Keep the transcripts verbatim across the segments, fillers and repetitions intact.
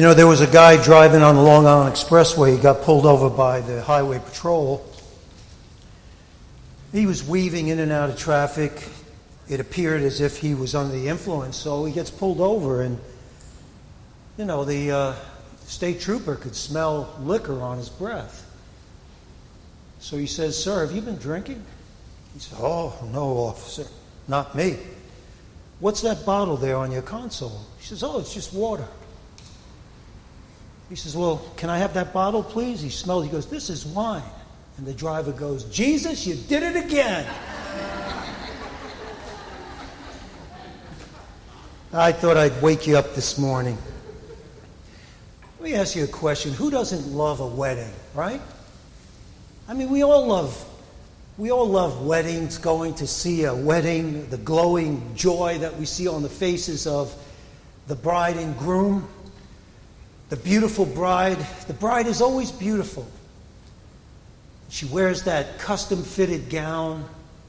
You know, there was a guy driving on the Long Island Expressway. He got pulled over by the highway patrol. He was weaving in and out of traffic. It appeared as if he was under the influence, so he gets pulled over, and, you know, the uh, state trooper could smell liquor on his breath. So he says, "Sir, have you been drinking?" He said, "Oh, no, officer, not me." "What's that bottle there on your console?" He says, "Oh, it's just water." He says, "Well, can I have that bottle, please?" He smells, he goes, "This is wine." And the driver goes, "Jesus, you did it again." I thought I'd wake you up this morning. Let me ask you a question. Who doesn't love a wedding, right? I mean, we all love, we all love weddings, going to see a wedding, the glowing joy that we see on the faces of the bride and groom. The beautiful bride, the bride is always beautiful. She wears that custom-fitted gown,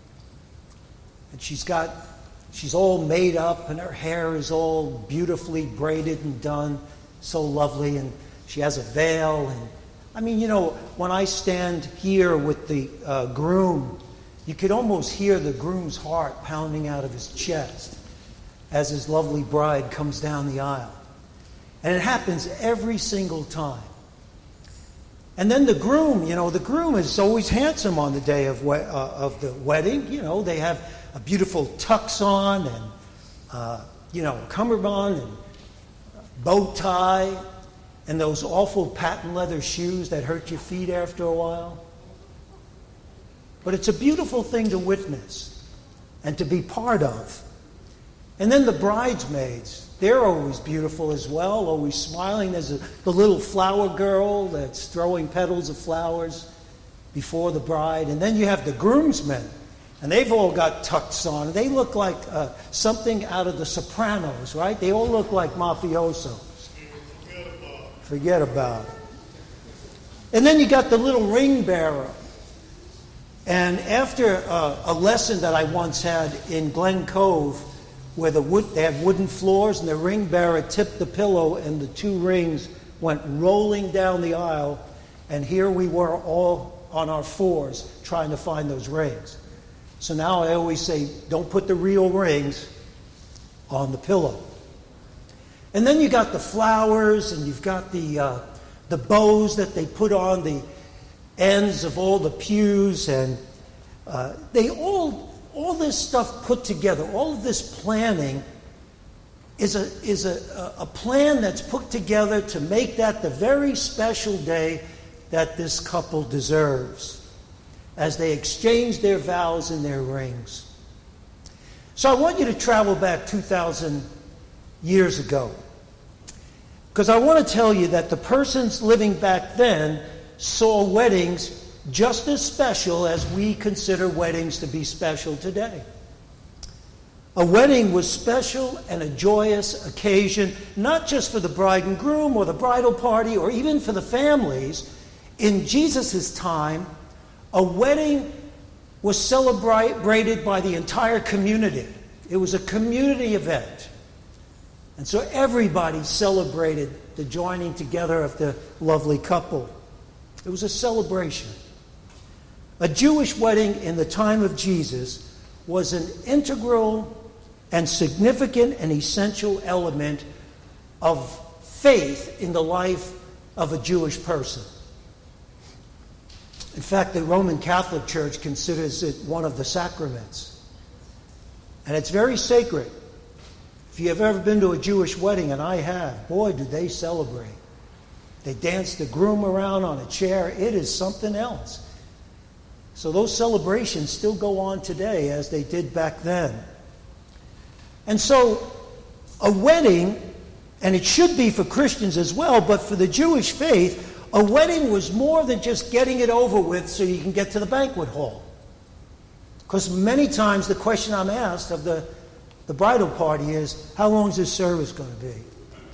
and she's got, she's all made up, and her hair is all beautifully braided and done, so lovely, and she has a veil. And I mean, you know, when I stand here with the uh, groom, you could almost hear the groom's heart pounding out of his chest as his lovely bride comes down the aisle. And it happens every single time. And then the groom, you know, the groom is always handsome on the day of we- uh, of the wedding. You know, they have a beautiful tux on and, uh, you know, cummerbund and bow tie and those awful patent leather shoes that hurt your feet after a while. But it's a beautiful thing to witness and to be part of. And then the bridesmaids, they're always beautiful as well, always smiling. There's a, the little flower girl that's throwing petals of flowers before the bride. And then you have the groomsmen, and they've all got tux on. They look like uh, something out of The Sopranos, right? They all look like mafiosos. Forget about it. Forget about it. And then you got the little ring bearer. And after uh, a lesson that I once had in Glen Cove, where the wood, they had wooden floors, and the ring bearer tipped the pillow, and the two rings went rolling down the aisle, and here we were all on our fours trying to find those rings. So now I always say, don't put the real rings on the pillow. And then you got the flowers, and you've got the uh, the bows that they put on the ends of all the pews, and uh, they all. All this stuff put together, all of this planning is a is a, a plan that's put together to make that the very special day that this couple deserves as they exchange their vows and their rings. So I want you to travel back two thousand years ago, because I want to tell you that the persons living back then saw weddings just as special as we consider weddings to be special today. A wedding was special and a joyous occasion, not just for the bride and groom or the bridal party or even for the families. In Jesus' time, a wedding was celebrated by the entire community. It was a community event. And so everybody celebrated the joining together of the lovely couple. It was a celebration. A Jewish wedding in the time of Jesus was an integral and significant and essential element of faith in the life of a Jewish person. In fact, the Roman Catholic Church considers it one of the sacraments. And it's very sacred. If you have ever been to a Jewish wedding, and I have, boy, do they celebrate. They dance the groom around on a chair. It is something else. So those celebrations still go on today as they did back then. And so a wedding, and it should be for Christians as well, but for the Jewish faith, a wedding was more than just getting it over with so you can get to the banquet hall. Because many times the question I'm asked of the, the bridal party is, how long is this service going to be?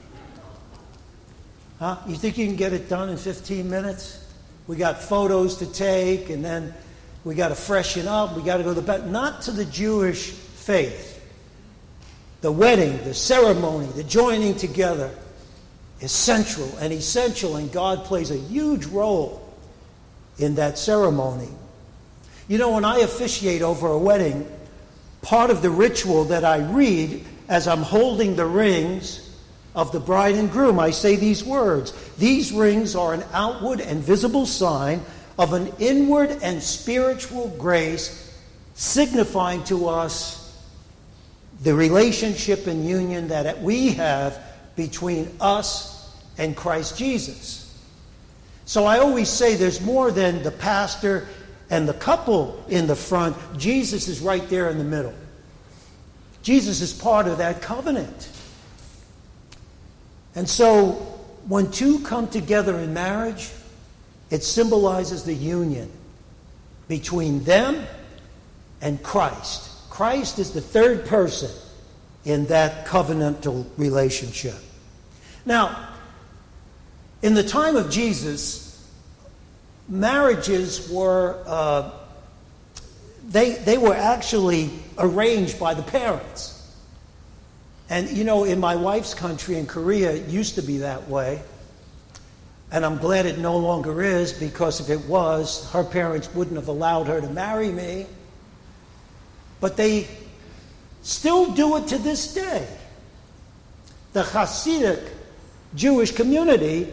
Huh? You think you can get it done in fifteen minutes? We got photos to take, and then we got to freshen up. We got to go to bed. Not to the Jewish faith. The wedding, the ceremony, the joining together is central and essential, and God plays a huge role in that ceremony. You know, when I officiate over a wedding, part of the ritual that I read as I'm holding the rings of the bride and groom, I say these words: "These rings are an outward and visible sign of an inward and spiritual grace, signifying to us the relationship and union that we have between us and Christ Jesus." So I always say there's more than the pastor and the couple in the front. Jesus is right there in the middle. Jesus is part of that covenant. And so when two come together in marriage, it symbolizes the union between them and Christ. Christ is the third person in that covenantal relationship. Now, in the time of Jesus, marriages were uh, they they were actually arranged by the parents. And you know, in my wife's country, in Korea, it used to be that way. And I'm glad it no longer is, because if it was, her parents wouldn't have allowed her to marry me. But they still do it to this day. The Hasidic Jewish community,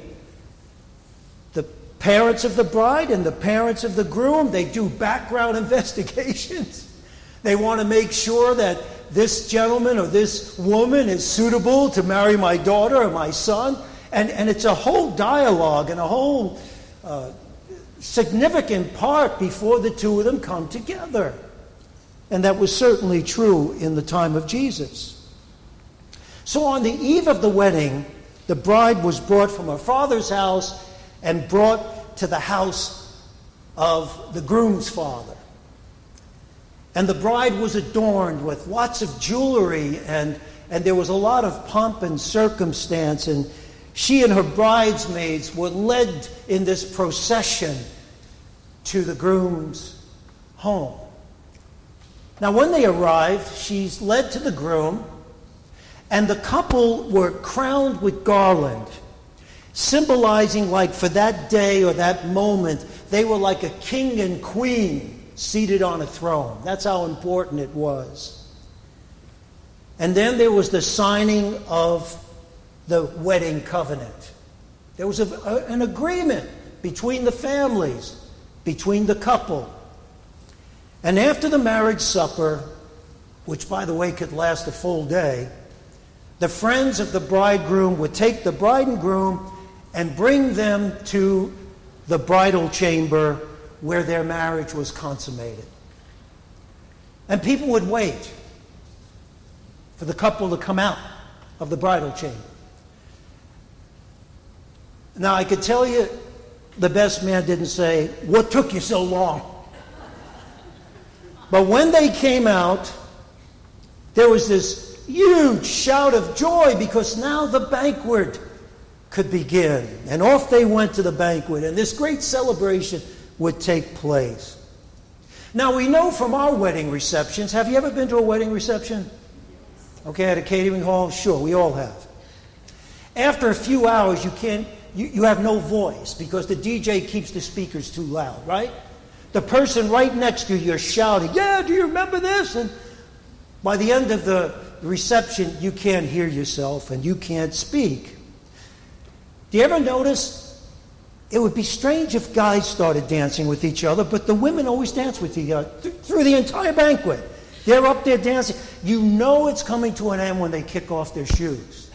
the parents of the bride and the parents of the groom, they do background investigations. They want to make sure that this gentleman or this woman is suitable to marry my daughter or my son. And, and it's a whole dialogue and a whole uh, significant part before the two of them come together. And that was certainly true in the time of Jesus. So on the eve of the wedding, the bride was brought from her father's house and brought to the house of the groom's father. And the bride was adorned with lots of jewelry, and, and there was a lot of pomp and circumstance, and she and her bridesmaids were led in this procession to the groom's home. Now, when they arrived, she's led to the groom, and the couple were crowned with garland, symbolizing, like, for that day or that moment, they were like a king and queen seated on a throne. That's how important it was. And then there was the signing of the wedding covenant. There was a, a, an agreement between the families, between the couple. And after the marriage supper, which, by the way, could last a full day, the friends of the bridegroom would take the bride and groom and bring them to the bridal chamber where their marriage was consummated. And people would wait for the couple to come out of the bridal chamber. Now, I could tell you the best man didn't say, "What took you so long?" But when they came out, there was this huge shout of joy, because now the banquet could begin. And off they went to the banquet, and this great celebration would take place. Now, we know from our wedding receptions, have you ever been to a wedding reception? Okay, at a catering hall? Sure, we all have. After a few hours, you can't, you, you have no voice, because the D J keeps the speakers too loud, right? The person right next to you, you're shouting, "Yeah, do you remember this?" And by the end of the reception, you can't hear yourself and you can't speak. Do you ever notice? It would be strange if guys started dancing with each other, but the women always dance with each other through the entire banquet. They're up there dancing. You know it's coming to an end when they kick off their shoes.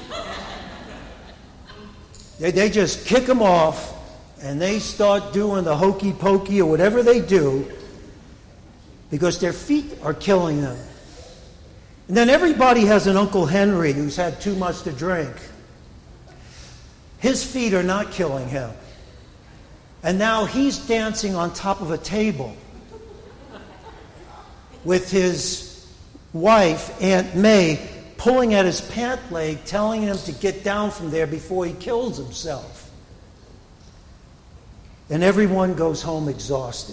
They, they just kick them off, and they start doing the hokey pokey or whatever they do, because their feet are killing them. And then everybody has an Uncle Henry who's had too much to drink. His feet are not killing him. And now he's dancing on top of a table with his wife, Aunt May, pulling at his pant leg, telling him to get down from there before he kills himself. And everyone goes home exhausted.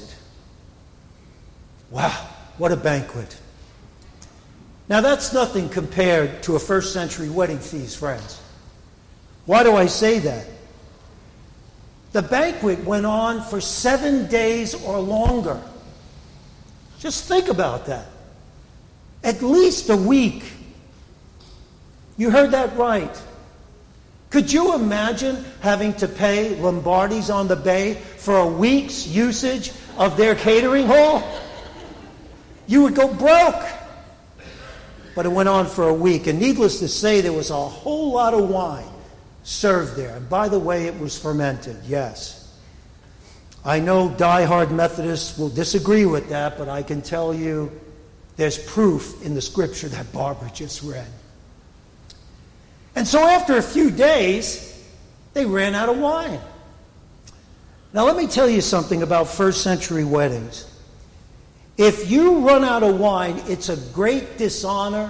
Wow, what a banquet. Now, that's nothing compared to a first century wedding feast, friends. Why do I say that? The banquet went on for seven days or longer. Just think about that. At least a week. You heard that right. Could you imagine having to pay Lombardi's on the Bay for a week's usage of their catering hall? You would go broke. But it went on for a week. And needless to say, there was a whole lot of wine served there. And by the way, it was fermented, yes. I know diehard Methodists will disagree with that, but I can tell you there's proof in the scripture that Barbara just read. And so after a few days, they ran out of wine. Now let me tell you something about first century weddings. If you run out of wine, it's a great dishonor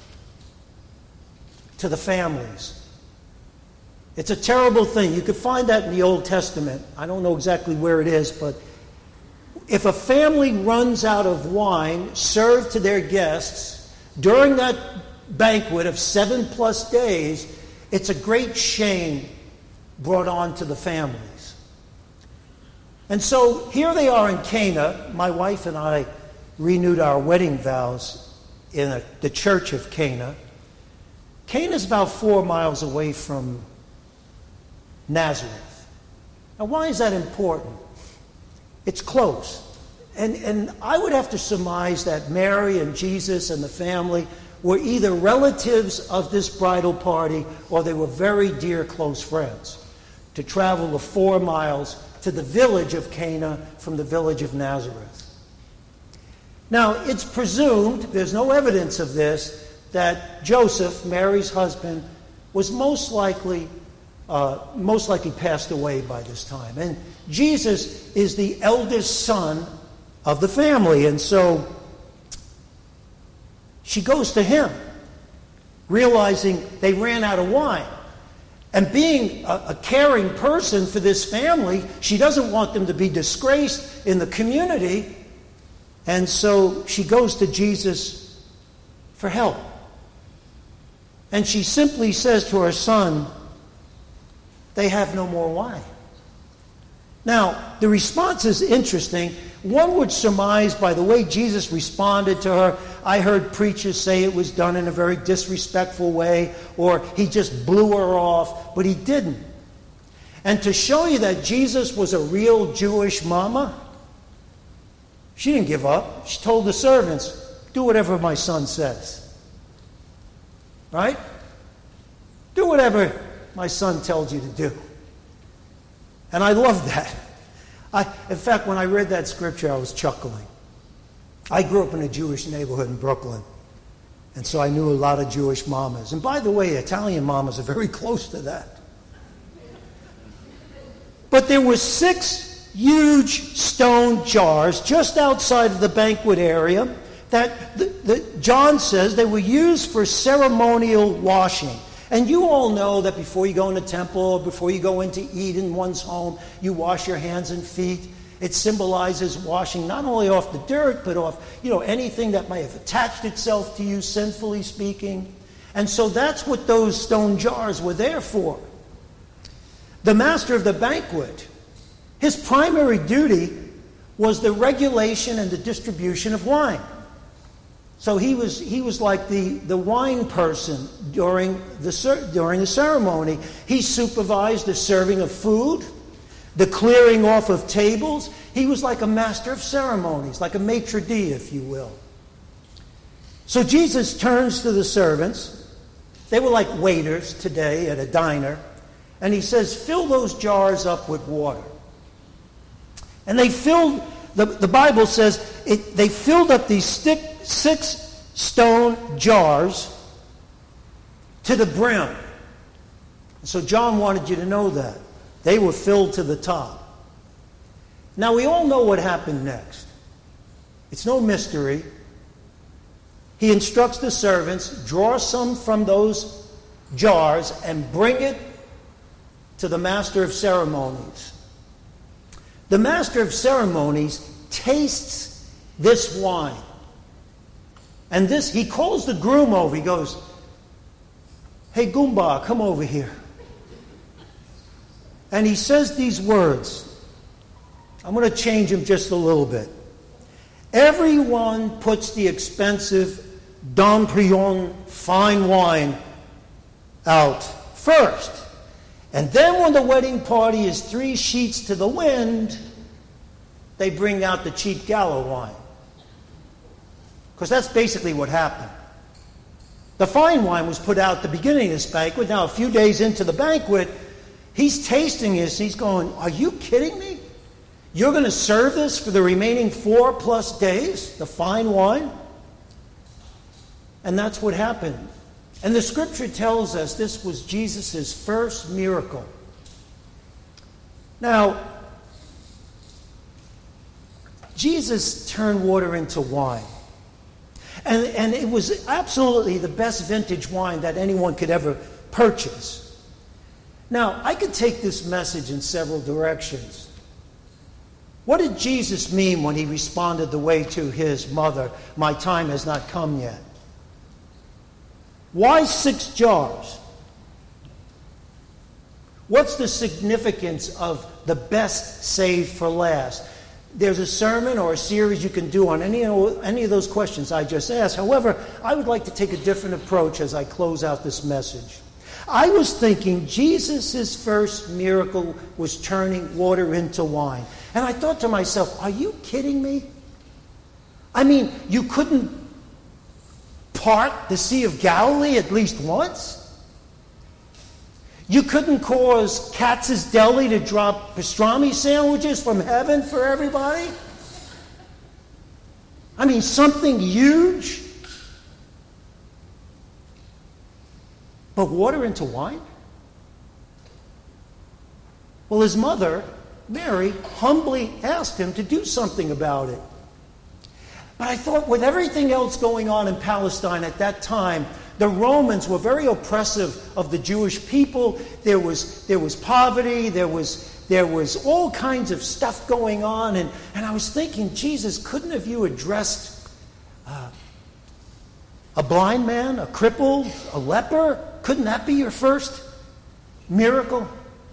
to the families. It's a terrible thing. You could find that in the Old Testament. I don't know exactly where it is, but if a family runs out of wine served to their guests during that banquet of seven plus days, it's a great shame brought on to the families. And so here they are in Cana. My wife and I renewed our wedding vows in a, the church of Cana. Cana is about four miles away from Nazareth. Now, why is that important? It's close. And, and I would have to surmise that Mary and Jesus and the family were either relatives of this bridal party or they were very dear close friends to travel the four miles to the village of Cana from the village of Nazareth. Now, it's presumed, there's no evidence of this, that Joseph, Mary's husband, was most likely uh, most likely passed away by this time. And Jesus is the eldest son of the family, and so she goes to him, realizing they ran out of wine. And being a, a caring person for this family, she doesn't want them to be disgraced in the community. And so she goes to Jesus for help. And she simply says to her son, they have no more wine. Now, the response is interesting. One would surmise by the way Jesus responded to her, I heard preachers say it was done in a very disrespectful way, or he just blew her off, but he didn't. And to show you that Jesus was a real Jewish mama, she didn't give up. She told the servants, do whatever my son says. Right? Do whatever my son tells you to do. And I love that. I, in fact, when I read that scripture, I was chuckling. I grew up in a Jewish neighborhood in Brooklyn, and so I knew a lot of Jewish mamas. And by the way, Italian mamas are very close to that. But there were six huge stone jars just outside of the banquet area that the, the, John says they were used for ceremonial washing. And you all know that before you go in the temple, or before you go in to eat in one's home, you wash your hands and feet. It symbolizes washing not only off the dirt, but off, you know, anything that might have attached itself to you, sinfully speaking. And so that's what those stone jars were there for. The master of the banquet, his primary duty was the regulation and the distribution of wine. So he was he was like the, the wine person during the during the ceremony. He supervised the serving of food, the clearing off of tables. He was like a master of ceremonies, like a maitre d', if you will. So Jesus turns to the servants. They were like waiters today at a diner. And he says, fill those jars up with water. And they filled, the, the Bible says, it, they filled up these stick, six stone jars to the brim. So John wanted you to know that. They were filled to the top. Now we all know what happened next. It's no mystery. He instructs the servants, draw some from those jars and bring it to the master of ceremonies. The master of ceremonies tastes this wine. And this, he calls the groom over. He goes, hey, Goomba, come over here. And he says these words. I'm going to change them just a little bit. Everyone puts the expensive Dom Perignon fine wine out first. And then when the wedding party is three sheets to the wind, they bring out the cheap Gallo wine. Because that's basically what happened. The fine wine was put out at the beginning of this banquet. Now, a few days into the banquet, he's tasting this. He's going, are you kidding me? You're going to serve this for the remaining four plus days, the fine wine? And that's what happened. And the scripture tells us this was Jesus' first miracle. Now, Jesus turned water into wine. And, and it was absolutely the best vintage wine that anyone could ever purchase. Now, I could take this message in several directions. What did Jesus mean when he responded the way to his mother, my time has not come yet? Why six jars? What's the significance of the best saved for last? There's a sermon or a series you can do on any, any of those questions I just asked. However, I would like to take a different approach as I close out this message. I was thinking Jesus' first miracle was turning water into wine. And I thought to myself, are you kidding me? I mean, you couldn't part the Sea of Galilee at least once? You couldn't cause Katz's Deli to drop pastrami sandwiches from heaven for everybody? I mean, something huge? But water into wine? Well, his mother, Mary, humbly asked him to do something about it. But I thought with everything else going on in Palestine at that time, the Romans were very oppressive of the Jewish people. There was, there was poverty. There was, there was all kinds of stuff going on. And, and I was thinking, Jesus, couldn't have you addressed uh, a blind man, a cripple, a leper? Couldn't that be your first miracle?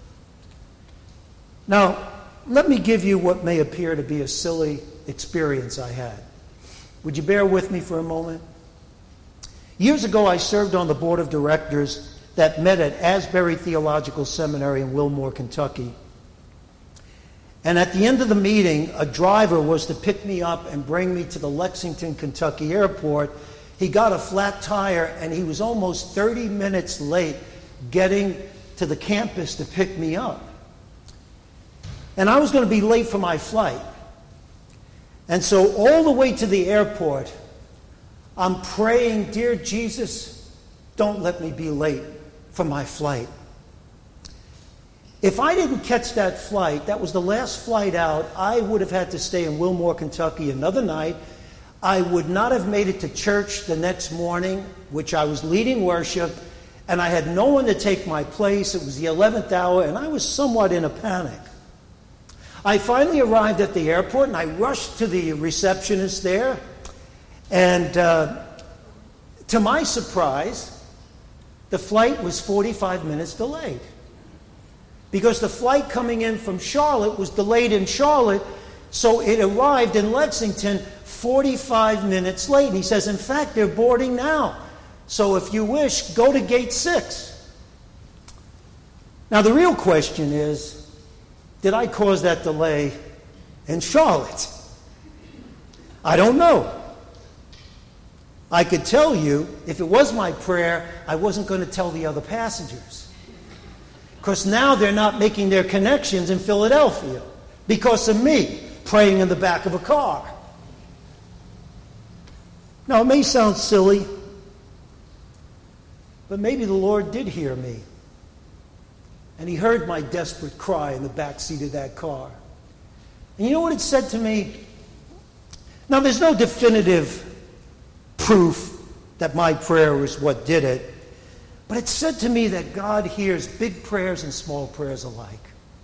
Now, let me give you what may appear to be a silly experience I had. Would you bear with me for a moment? Years ago, I served on the board of directors that met at Asbury Theological Seminary in Wilmore, Kentucky. And at the end of the meeting, a driver was to pick me up and bring me to the Lexington, Kentucky airport. He got a flat tire, and he was almost thirty minutes late getting to the campus to pick me up. And I was going to be late for my flight. And so all the way to the airport, I'm praying, dear Jesus, don't let me be late for my flight. If I didn't catch that flight, that was the last flight out, I would have had to stay in Wilmore, Kentucky another night. I would not have made it to church the next morning, which I was leading worship, and I had no one to take my place. It was the eleventh hour, and I was somewhat in a panic. I finally arrived at the airport, and I rushed to the receptionist there. And uh, to my surprise, the flight was forty-five minutes delayed. Because the flight coming in from Charlotte was delayed in Charlotte, so it arrived in Lexington forty-five minutes late. And he says, in fact, they're boarding now. So if you wish, go to gate six. Now the real question is, did I cause that delay in Charlotte? I don't know. I could tell you, if it was my prayer, I wasn't going to tell the other passengers. Because now they're not making their connections in Philadelphia because of me praying in the back of a car. Now, it may sound silly, but maybe the Lord did hear me. And he heard my desperate cry in the back seat of that car. And you know what it said to me? Now, there's no definitive proof that my prayer was what did it. But it said to me that God hears big prayers and small prayers alike.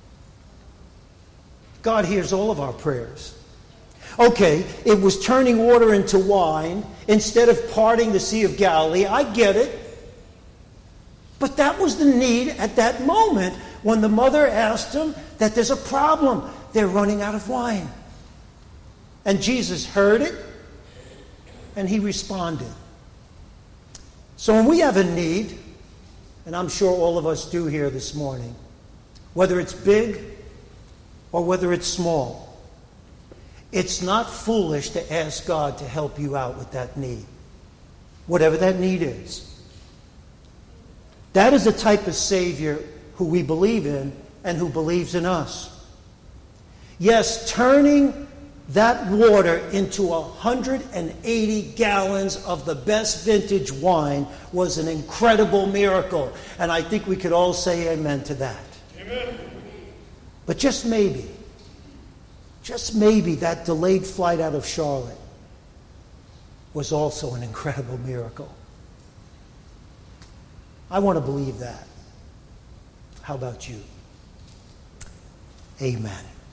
God hears all of our prayers. Okay, it was turning water into wine instead of parting the Sea of Galilee. I get it. But that was the need at that moment when the mother asked him that there's a problem. They're running out of wine. And Jesus heard it, and he responded. So when we have a need, and I'm sure all of us do here this morning, whether it's big or whether it's small, it's not foolish to ask God to help you out with that need, whatever that need is. That is the type of Savior who we believe in and who believes in us. Yes, turning that water into one hundred eighty gallons of the best vintage wine was an incredible miracle. And I think we could all say amen to that. Amen. But just maybe, just maybe that delayed flight out of Charlotte was also an incredible miracle. I want to believe that. How about you? Amen.